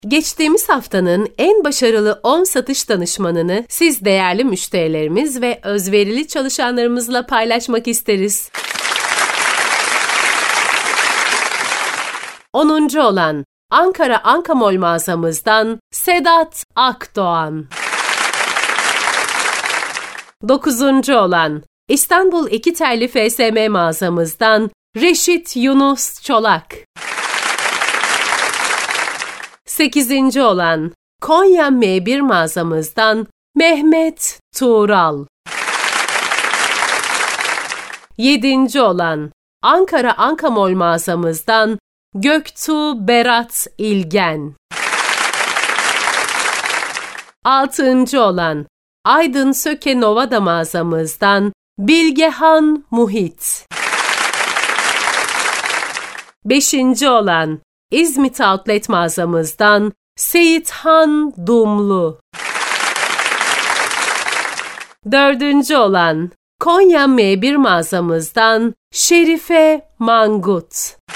Geçtiğimiz haftanın en başarılı 10 satış danışmanını siz değerli müşterilerimiz ve özverili çalışanlarımızla paylaşmak isteriz. 10. olan Ankara Ankamol mağazamızdan Sedat Akdoğan. 9. olan İstanbul İkitelli FSM mağazamızdan Reşit Yunus Çolak. 8. olan Konya M1 mağazamızdan Mehmet Tuğral. 7. olan Ankara Ankamol mağazamızdan Göktuğ Berat İlgen. 6. olan Aydın Söke Novada mağazamızdan Bilgehan Muhit. 5. olan İzmit Outlet mağazamızdan Seyithan Dumlu. 4. olan Konya M1 mağazamızdan Şerife Mangut.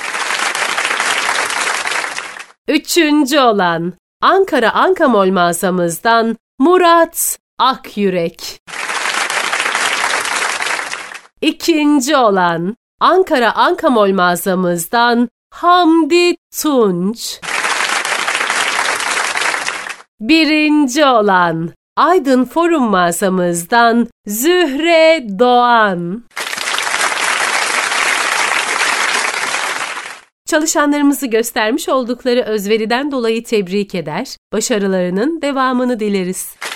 3. olan Ankara Ankamol mağazamızdan Murat Akyürek. 2. olan Ankara Ankamol mağazamızdan Hamdi Tunç. 1. olan Aydın Forum mağazamızdan Zühre Doğan. Çalışanlarımızı göstermiş oldukları özveriden dolayı tebrik eder, başarılarının devamını dileriz.